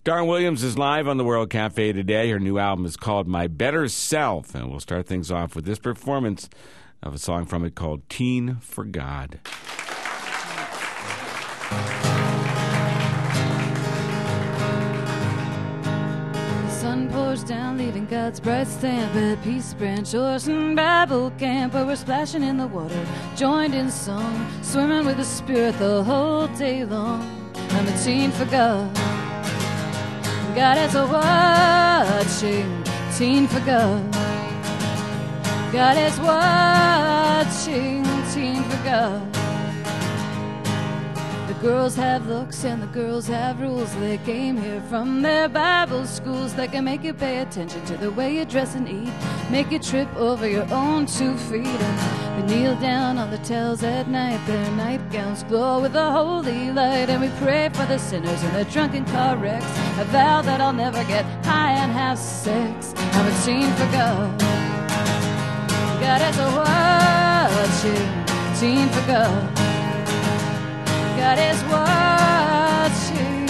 Darren Williams is live on the World Cafe today. Her new album is called My Better Self, and we'll start things off with this performance of a song from it called Teen for God. The sun pours down, leaving God's bright stamp at Peace Branch, Orson Bible Camp, where we're splashing in the water, joined in song, swimming with the Spirit the whole day long. I'm a teen for God. God is watching, teen for God. God is watching, teen for God. The girls have looks and the girls have rules. They came here from their Bible schools that can make you pay attention to the way you dress and eat, make you trip over your own 2 feet. And they kneel down on the towels at night. Their nightgowns glow with a holy light. And we pray for the sinners in their drunken car wrecks. I vow that I'll never get high and have sex. I'm a teen for God. God is watching, teen for God. God is watching.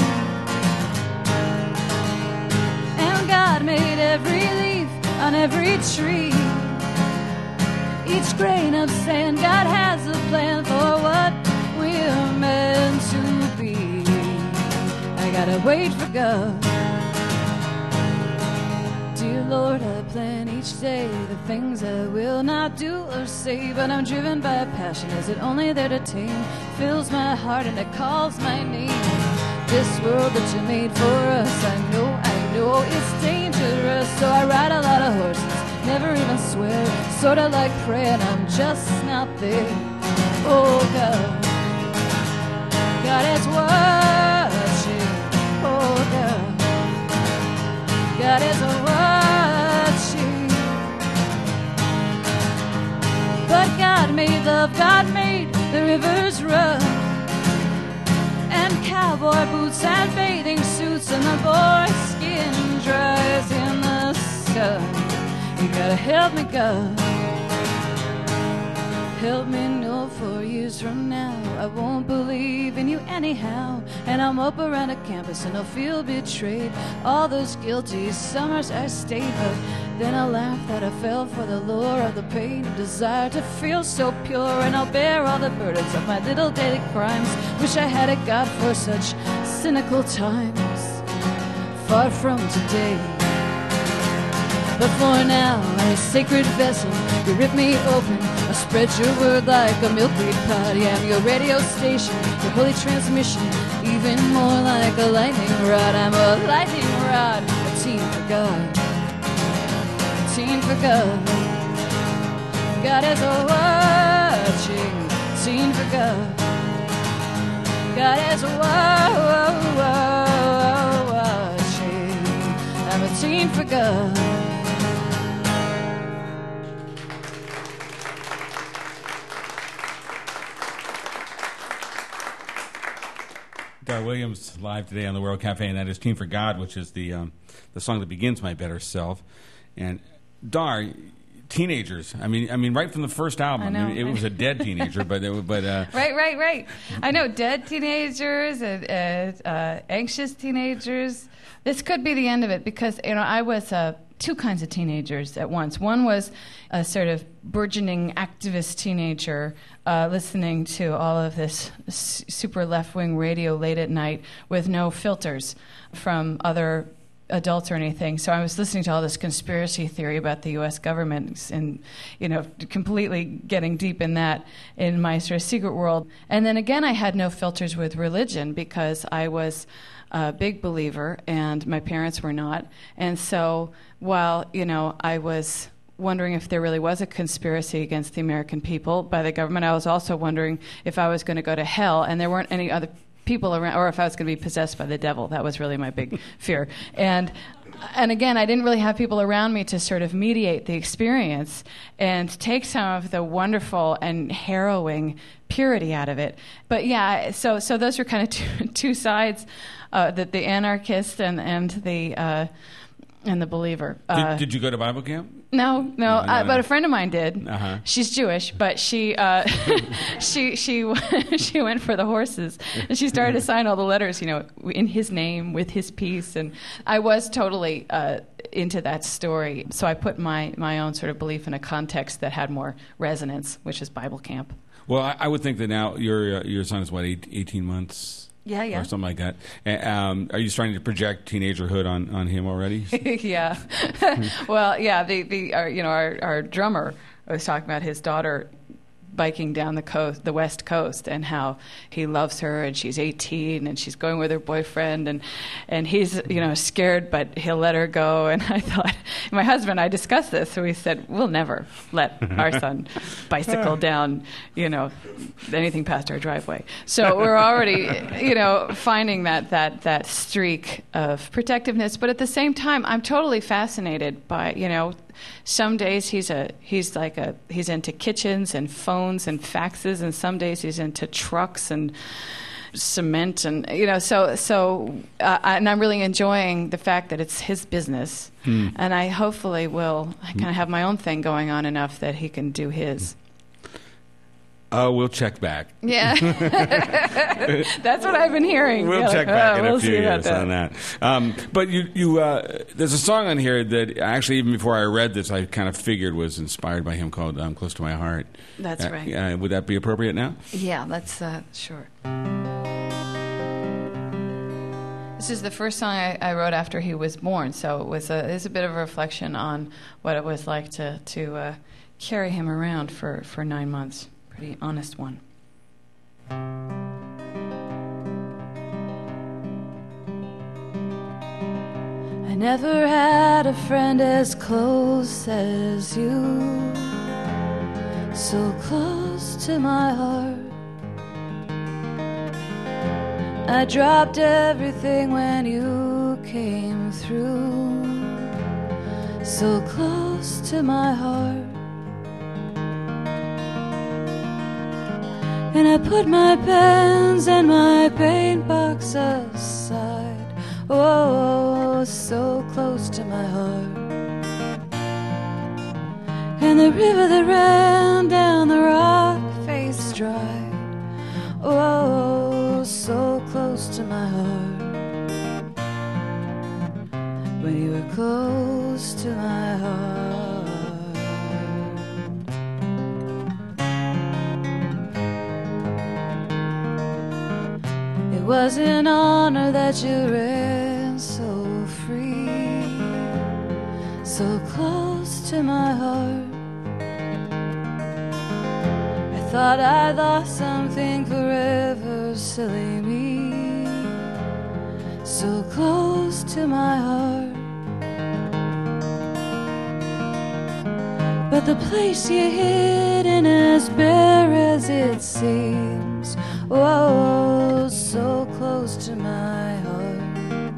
And God made every leaf on every tree, each grain of sand. God has a plan for what we're meant to be. I gotta wait for God. Dear Lord, I plan each day the things I will not do or say, but I'm driven by a passion. Is it only there to tame? Fills my heart and it calls my name. This world that you made for us, I know it's dangerous. So I ride a lot of horses, never even swear, sorta like prayer, and I'm just not there. Oh God, God is watching. Oh God, God is watching. But God made love, God made the rivers run, and cowboy boots and bathing suits, and the boy's skin dries in the sun. You gotta help me, God. Help me know 4 years from now I won't believe in you anyhow, and I'm up around a campus and I'll feel betrayed. All those guilty summers I stayed, but then I'll laugh that I fell for the lure of the pain of desire to feel so pure, and I'll bear all the burdens of my little daily crimes. Wish I had a God for such cynical times, far from today. But for now, I'm a sacred vessel. You rip me open, I'll spread your word like a milkweed pod. Yeah, I'm your radio station, your holy transmission, even more like a lightning rod. I'm a lightning rod, a teen for God, a teen for God. God is watching, teen for God. God is watching, I'm a teen for God. Dar Williams live today on the World Cafe, and that is Teen for God, which is the song that begins My Better Self. And Dar, teenagers. I mean, right from the first album. I know. It was a dead teenager, Right. I know, dead teenagers and anxious teenagers. This could be the end of it, because I was two kinds of teenagers at once. One was a sort of burgeoning activist teenager listening to all of this super left-wing radio late at night with no filters from other adults or anything. So I was listening to all this conspiracy theory about the U.S. government and, completely getting deep in that in my sort of secret world. And then again, I had no filters with religion because I was a big believer and my parents were not. And so while, I was wondering if there really was a conspiracy against the American people by the government, I was also wondering if I was going to go to hell and there weren't any other people around, or if I was going to be possessed by the devil. That was really my big fear. And again, I didn't really have people around me to sort of mediate the experience and take some of the wonderful and harrowing purity out of it. But yeah, so those were kind of two sides, the anarchist and the and The Believer. Did you go to Bible camp? No, but a friend of mine did. Uh-huh. She's Jewish, but she she went for the horses, and she started to sign all the letters, in his name with his piece, and I was totally into that story. So I put my own sort of belief in a context that had more resonance, which is Bible camp. Well, I would think that now your son is 18 months. Yeah. Or something like that. Are you starting to project teenagerhood on him already? Yeah. Well, yeah. Our drummer was talking about his daughter biking down the West Coast, and how he loves her, and she's 18, and she's going with her boyfriend, and he's scared, but he'll let her go. And I thought, my husband and I discussed this, so we said we'll never let our son bicycle down anything past our driveway. So we're already finding that streak of protectiveness, but at the same time I'm totally fascinated by some days he's into kitchens and phones and faxes, and some days he's into trucks and cement, and and I'm really enjoying the fact that it's his business, and I hopefully will kind of have my own thing going on enough that he can do his. We'll check back. Yeah. That's what I've been hearing. We'll check back in a few years that. on that. But you there's a song on here that actually, even before I read this, I kind of figured was inspired by him, called Close to My Heart. That's right. Would that be appropriate now? Yeah, that's sure. This is the first song I wrote after he was born, so it was a bit of a reflection on what it was like to carry him around for 9 months. Pretty honest one. I never had a friend as close as you, so close to my heart. I dropped everything when you came through, so close to my heart. And I put my pens and my paint box aside, oh, so close to my heart. And the river that ran down the rock faced dry, oh, so close to my heart. When you were close to my heart. It was an honor that you ran so free, so close to my heart. I thought I lost something forever, silly me, so close to my heart. But the place you hid in, as bare as it seems, oh, so close to my heart.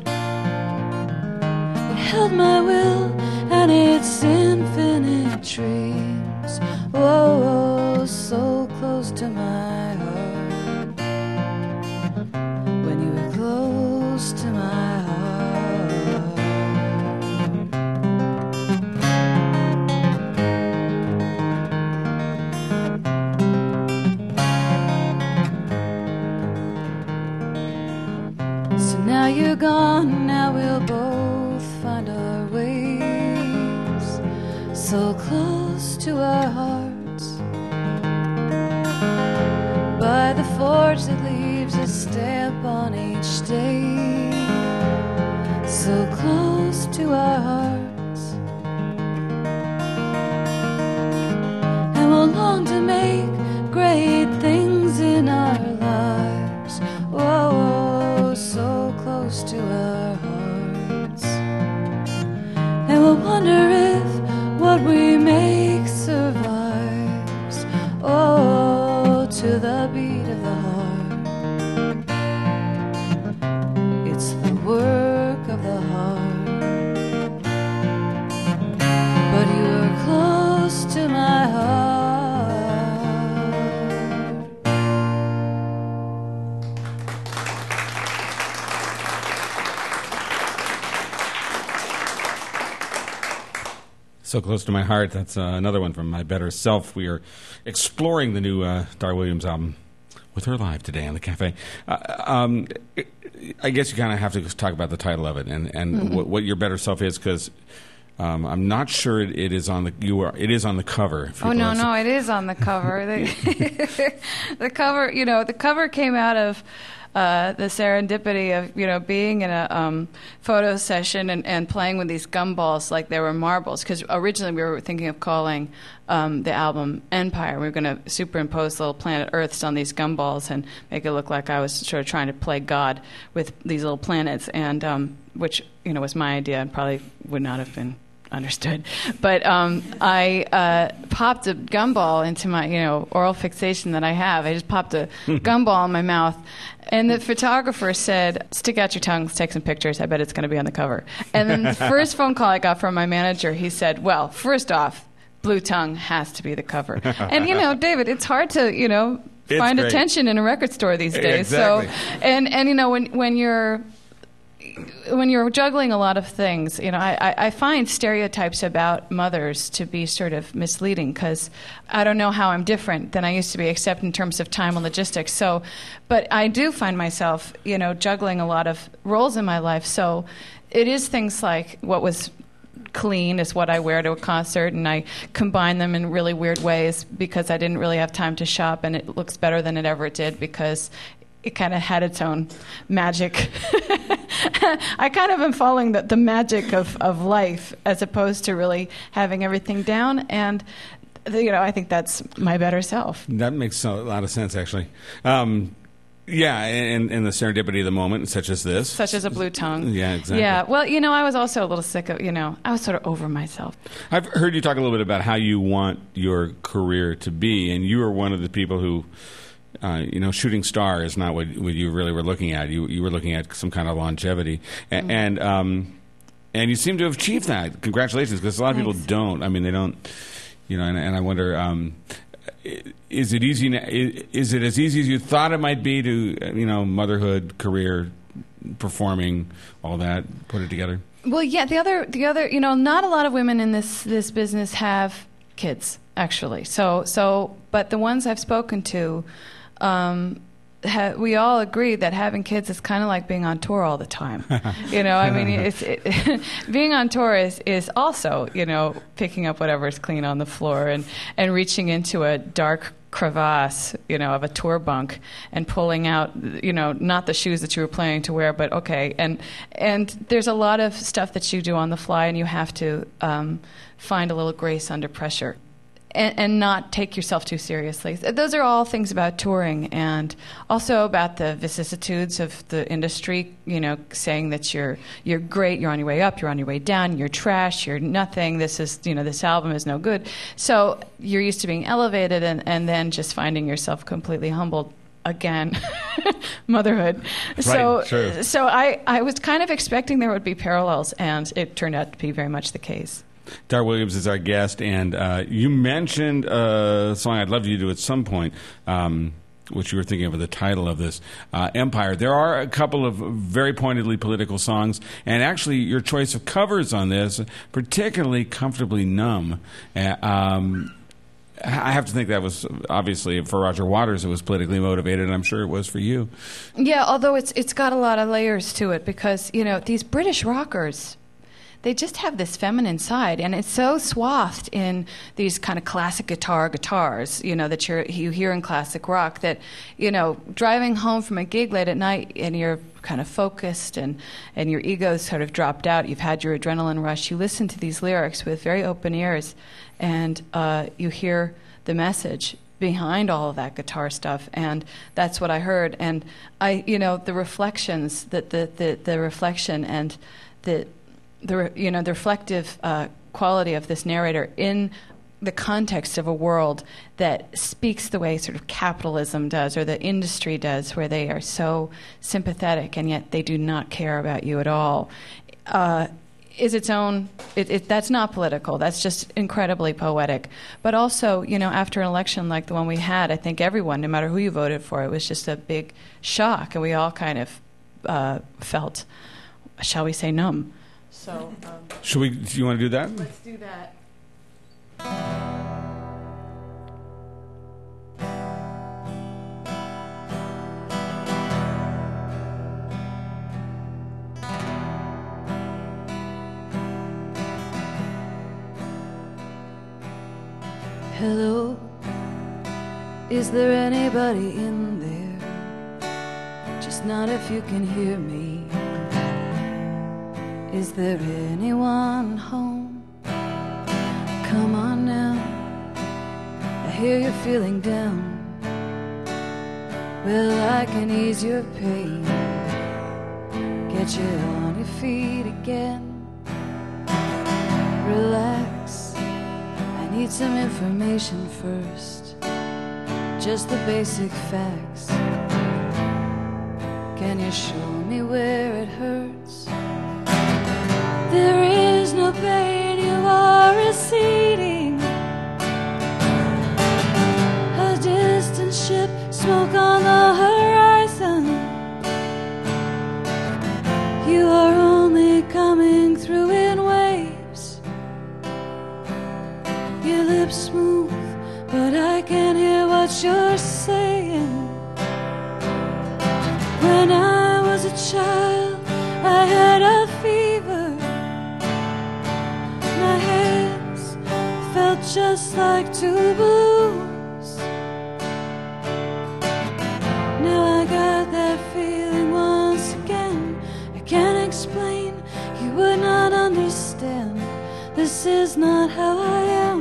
It held my will and its infinite dreams, oh, so close to my heart. When you were close to my heart. Now you're gone, now we'll both find our ways, so close to our hearts. By the forge that leaves a stamp on each day, so close to our hearts. And we'll long to make great things in our lives, whoa, so close to our hearts. And we'll wonder if what we make survives, oh, to the beat of the heart. It's the work of the heart. But you are close to my heart. So Close to My Heart. That's another one from My Better Self. We are exploring the new Dar Williams album with her live today on the Cafe. I guess you kind of have to talk about the title of it and what Your Better Self is, because I'm not sure it is on the it is on the cover. Oh no, it is on the cover. The cover, the cover came out of the serendipity of being in a photo session and playing with these gumballs like they were marbles. Because originally we were thinking of calling the album Empire. We were going to superimpose little planet Earths on these gumballs and make it look like I was sort of trying to play God with these little planets, and which was my idea and probably would not have been understood. But I popped a gumball into my oral fixation that I have. I just popped a gumball in my mouth. And the photographer said, "Stick out your tongue, let's take some pictures. I bet it's going to be on the cover." And then the first phone call I got from my manager, he said, "Well, first off, Blue Tongue has to be the cover." And, David, it's hard to, find great. attention in a record store these days. Exactly. So, and when you're juggling a lot of things, I find stereotypes about mothers to be sort of misleading, because I don't know how I'm different than I used to be, except in terms of time and logistics. So, but I do find myself, juggling a lot of roles in my life. So it is things like what was clean is what I wear to a concert, and I combine them in really weird ways because I didn't really have time to shop, and it looks better than it ever did because it kind of had its own magic. I kind of am following the magic of life as opposed to really having everything down, and I think that's my better self. That makes a lot of sense, actually. Yeah, and the serendipity of the moment, such as this. Such as a Blue Tongue. Yeah, exactly. Yeah, well, I was also a little sick of, I was sort of over myself. I've heard you talk a little bit about how you want your career to be, and you are one of the people who, shooting star is not what you really were looking at. You were looking at some kind of longevity, and you seem to have achieved that. Congratulations, because a lot of people don't. I mean, they don't, and I wonder, is it easy? Is it as easy as you thought it might be to, motherhood, career, performing, all that, put it together? Well, yeah. The other, not a lot of women in this business have kids, actually. So, but the ones I've spoken to, we all agree that having kids is kind of like being on tour all the time. I mean, being on tour is also, picking up whatever's clean on the floor and reaching into a dark crevasse, of a tour bunk and pulling out, not the shoes that you were planning to wear, but okay. And there's a lot of stuff that you do on the fly, and you have to find a little grace under pressure. And not take yourself too seriously. Those are all things about touring, and also about the vicissitudes of the industry. Saying that you're great, you're on your way up, you're on your way down, you're trash, you're nothing. This is this album is no good. So you're used to being elevated, and then just finding yourself completely humbled again. Motherhood. Right, sure. So I was kind of expecting there would be parallels, and it turned out to be very much the case. Dar Williams is our guest, and you mentioned a song I'd love you to do at some point, which you were thinking of the title of this, Empire. There are a couple of very pointedly political songs, and actually your choice of covers on this, particularly Comfortably Numb. I have to think that was, obviously, for Roger Waters, it was politically motivated, and I'm sure it was for you. Yeah, although it's got a lot of layers to it, because, these British rockers, they just have this feminine side, and it's so swathed in these kind of classic guitars, that you hear in classic rock, that, driving home from a gig late at night and you're kind of focused and your ego's sort of dropped out, you've had your adrenaline rush, you listen to these lyrics with very open ears, and you hear the message behind all of that guitar stuff, and that's what I heard. And the reflections, the reflection and the reflective quality of this narrator in the context of a world that speaks the way sort of capitalism does or the industry does, where they are so sympathetic and yet they do not care about you at all, is its own. That's not political. That's just incredibly poetic. But also, after an election like the one we had, I think everyone, no matter who you voted for, it was just a big shock, and we all kind of felt, shall we say, numb. So, do you want to do that? Let's do that. Hello, is there anybody in there? Just not if you can hear me. Is there anyone home? Come on now, I hear you're feeling down. Well, I can ease your pain, get you on your feet again. Relax, I need some information first, just the basic facts. Can you show me where it hurts? There is no pain, you are receding. A distant ship, smoke on the horizon. You are only coming through in waves. Your lips move, but I can't hear what you're saying. When I was a child, I had a fever. My hands felt just like two blues. Now I got that feeling once again. I can't explain, you would not understand. This is not how I am.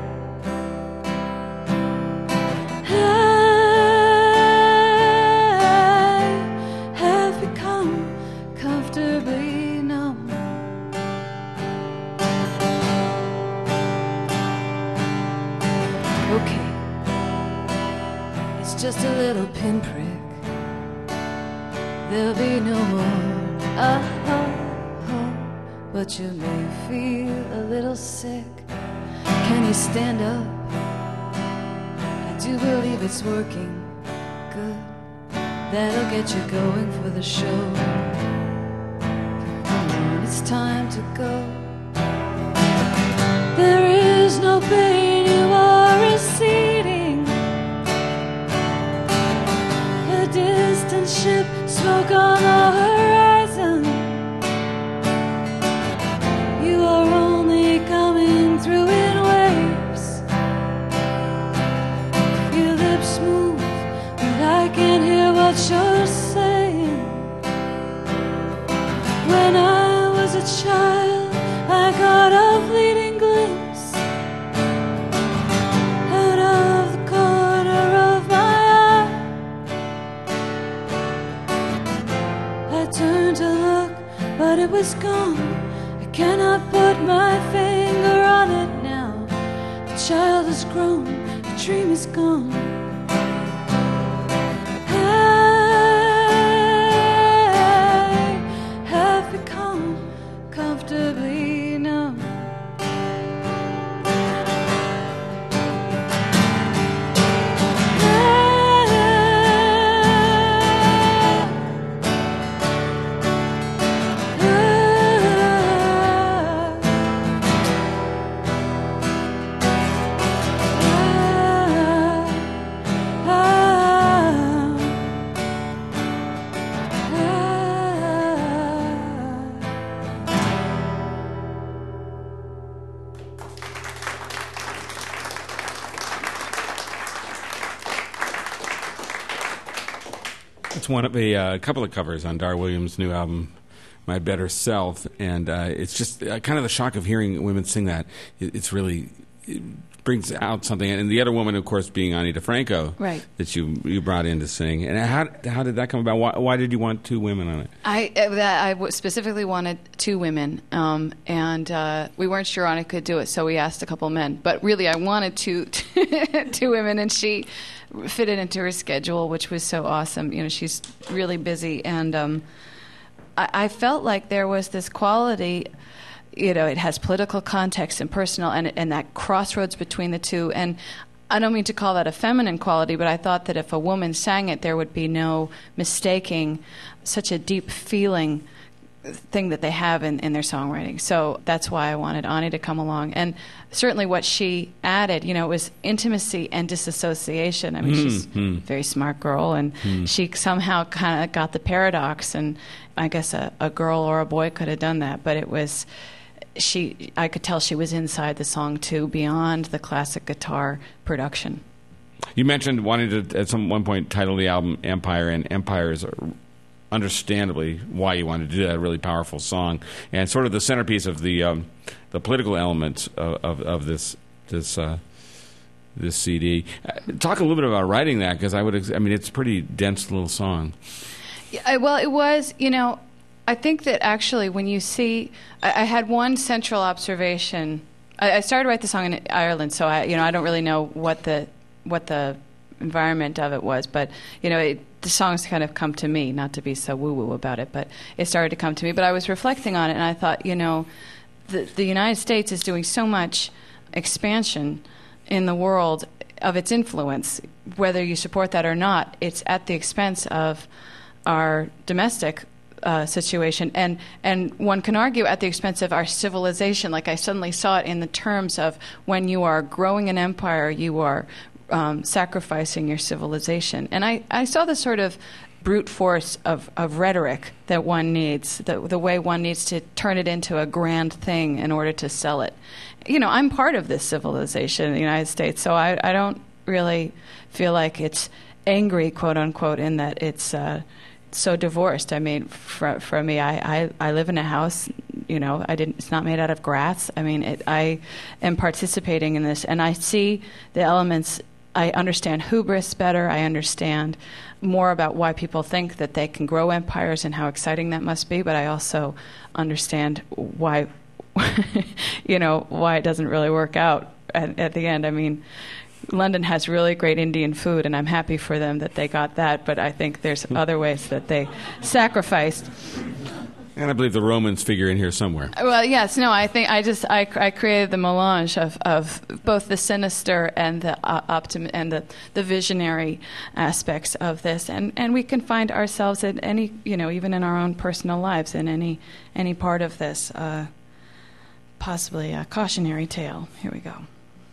Just a little pinprick, there'll be no more but you may feel a little sick. Can you stand up? I do believe it's working good. That'll get you going for the show. Come on, it's time to go. There is no pain, you are receding. Distant ship, smoke on the horizon. You are only coming through in waves. Your lips move, but I can't hear what you're saying. When I was a child, I got a fleeting glimpse out of the corner of my eye. I turned to look, but it was gone. I cannot put my finger on it now. The child has grown, the dream is gone. I have become comfortably numb. It's one of a couple of covers on Dar Williams' new album, My Better Self, and it's just kind of the shock of hearing women sing that. It's really, it brings out something. And the other woman, of course, being Ani DiFranco, right, that you brought in to sing. And how did that come about? Why did you want two women on it? I specifically wanted two women, and we weren't sure Ani could do it, so we asked a couple men. But really, I wanted two women, and she fit it into her schedule, which was so awesome. You know, she's really busy, and I felt like there was this quality. You know, it has political context and personal, and that crossroads between the two. And I don't mean to call that a feminine quality, but I thought that if a woman sang it, there would be no mistaking such a deep feeling thing that they have in their songwriting. So that's why I wanted Ani to come along. And certainly what she added, you know, was intimacy and disassociation. I mean, she's a very smart girl, and she somehow kind of got the paradox. And I guess a girl or a boy could have done that, but it was I could tell she was inside the song too, beyond the classic guitar production. You mentioned wanting to, at one point, title the album Empire, and Empire is understandably why you wanted to do that, a really powerful song, and sort of the centerpiece of the political elements of this CD. Talk a little bit about writing that, because it's a pretty dense little song. Yeah, well, it was, I think that actually when you see, I had one central observation. I started to write the song in Ireland, so I don't really know what the environment of it was, but the songs kind of come to me, not to be so woo-woo about it, but it started to come to me. But I was reflecting on it, and I thought, the United States is doing so much expansion in the world of its influence, whether you support that or not. It's at the expense of our domestic situation, and one can argue at the expense of our civilization. Like, I suddenly saw it in the terms of when you are growing an empire, you are sacrificing your civilization. And I saw the sort of brute force of rhetoric that one needs, the way one needs to turn it into a grand thing in order to sell it. I'm part of this civilization in the United States, so I don't really feel like it's angry, quote unquote, in that it's so divorced. I mean, for me, I live in a house. It's not made out of grass. I mean, I am participating in this, and I see the elements. I understand hubris better. I understand more about why people think that they can grow empires and how exciting that must be. But I also understand why, why it doesn't really work out at the end. I mean, London has really great Indian food, and I'm happy for them that they got that, but I think there's other ways that they sacrificed. And I believe the Romans figure in here somewhere. Well, yes, no, I think I created the melange of both the sinister and the and the visionary aspects of this, and we can find ourselves at any, even in our own personal lives, in any part of this, possibly a cautionary tale. Here we go.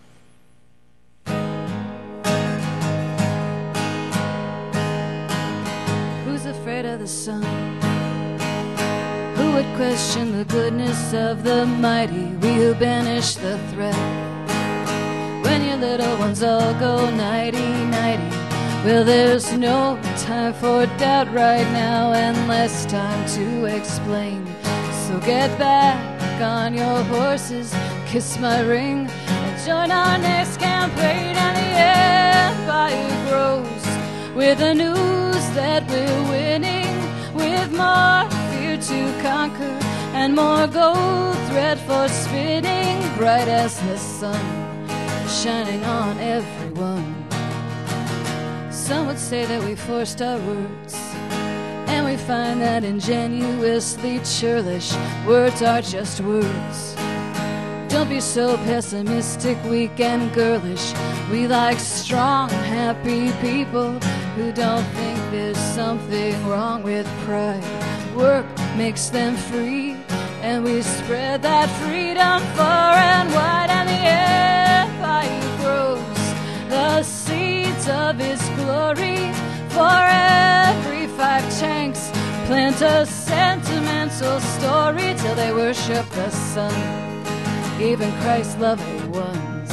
Who's afraid of the sun? Who would question the goodness of the mighty? We who banish the threat. When your little ones all go nighty-nighty, well, there's no time for doubt right now, and less time to explain. So get back on your horses, kiss my ring, and join our next campaign. And the empire grows with the news that we're winning, with more to conquer and more gold thread for spinning, bright as the sun shining on everyone. Some would say that we forced our words, and we find that ingenuously churlish. Words are just words. Don't be so pessimistic, weak and girlish. We like strong, happy people who don't think there's something wrong with pride. Work makes them free, and we spread that freedom far and wide. And the empire grows the seeds of its glory. For every 5 tanks, plant a sentimental story till they worship the sun, even Christ's lovely ones.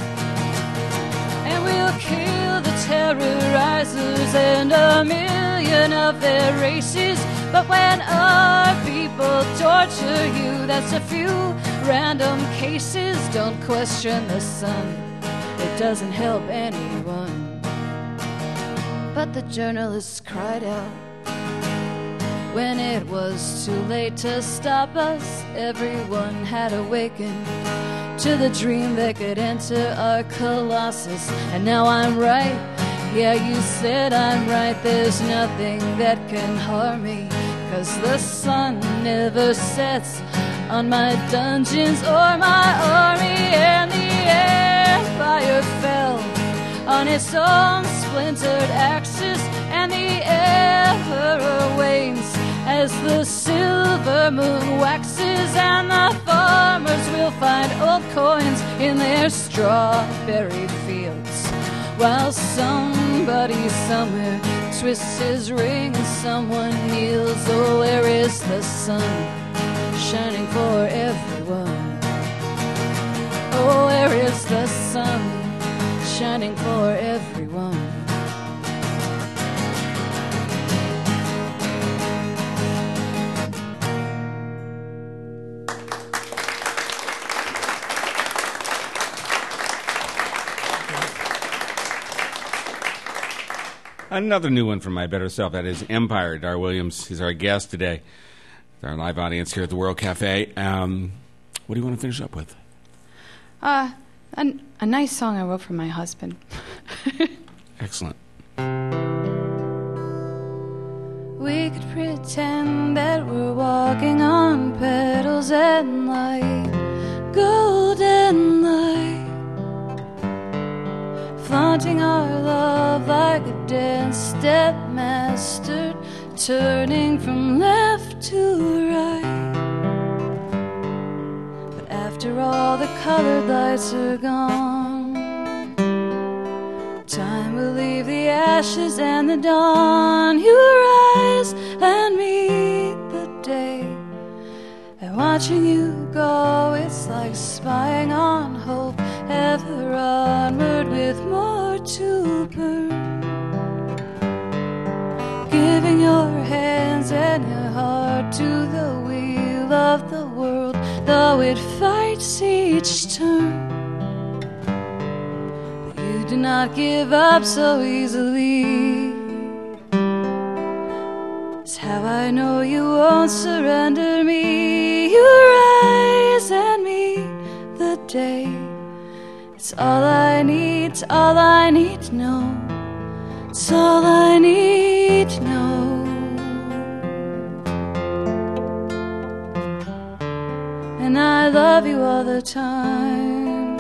And we'll kill the terrorizers and a million of their races. But when our people torture you, that's a few random cases. Don't question the sun, it doesn't help anyone. But the journalists cried out when it was too late to stop us. Everyone had awakened to the dream that could enter our colossus. And now I'm right, yeah, you said I'm right. There's nothing that can harm me, 'cause the sun never sets on my dungeons or my army. And the empire fell on its own splintered axis, and the emperor wanes as the silver moon waxes. And the farmers will find old coins in their strawberry fields, while somebody somewhere twists his ring and someone kneels. Oh, where is the sun shining for everyone? sun shining for everyone. Another new one from my better self. That is Empire. Dar Williams is our guest today. Our live audience here at the World Cafe. What do you want to finish up with? A nice song I wrote for my husband. Excellent. We could pretend that we're walking on petals and light, golden light, flaunting our love like a dance step mastered, turning from left to right. But after all the colored lights are gone, time will leave the ashes and the dawn. You rise and meet the day, and watching you go, it's like spying on hope, ever onward with more to burn. Giving your hands and your heart to the wheel of the world, though it fights each turn. But you do not give up so easily. It's how I know you won't surrender me. You rise and meet the day. It's all I need, it's all I need to know. It's all I need to know. And I love you all the time.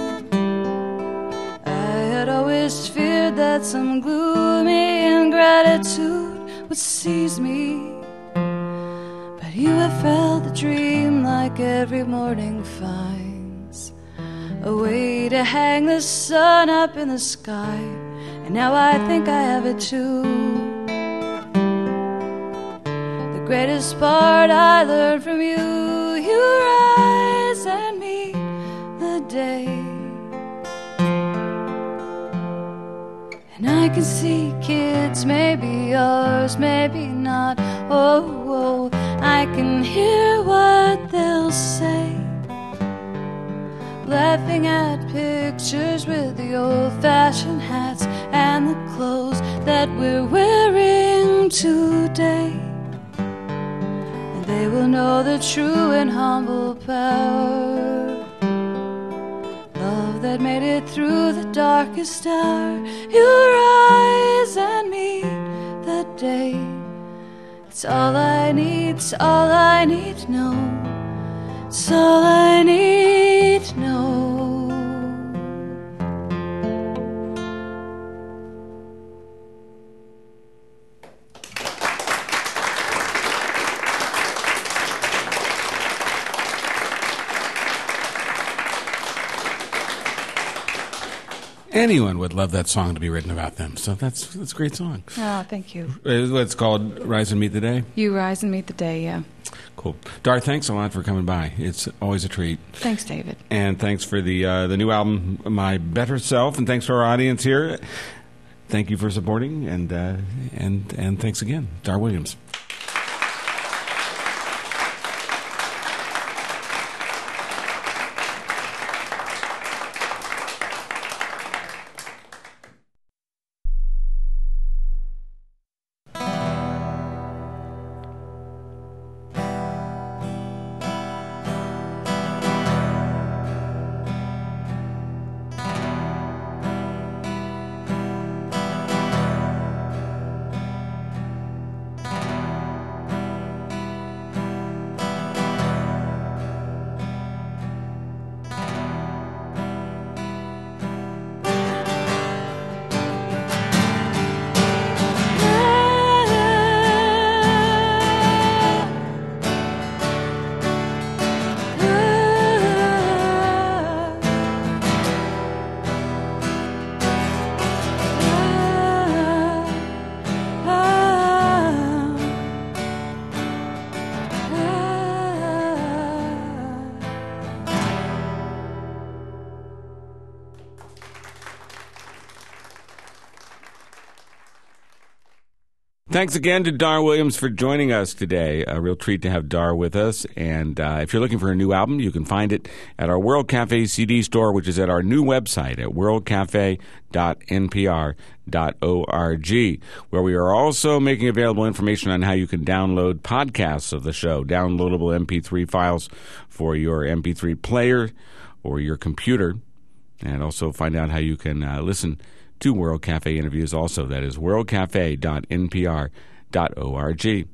I had always feared that some gloomy ingratitude would seize me, but you have felt the dream like every morning finds a way to hang the sun up in the sky. And now I think I have it too. The greatest part I learned from you. You rise and meet the day, and I can see kids, maybe yours, maybe not. Oh, I can hear what they'll say, laughing at pictures with the old-fashioned hats and the clothes that we're wearing today. And they will know the true and humble power, love that made it through the darkest hour. You rise and meet the day. It's all I need, it's all I need to know. It's all I need to know. Anyone would love that song to be written about them. So that's a great song. Oh, thank you. It's called Rise and Meet the Day. You rise and meet the day, yeah. Cool. Dar, thanks a lot for coming by. It's always a treat. Thanks, David. And thanks for the new album, My Better Self, and thanks for our audience here. Thank you for supporting, and thanks again, Dar Williams. Thanks again to Dar Williams for joining us today. A real treat to have Dar with us. And if you're looking for a new album, you can find it at our World Cafe CD store, which is at our new website at worldcafe.npr.org, where we are also making available information on how you can download podcasts of the show, downloadable MP3 files for your MP3 player or your computer, and also find out how you can listen to World Cafe interviews also. That is worldcafe.npr.org.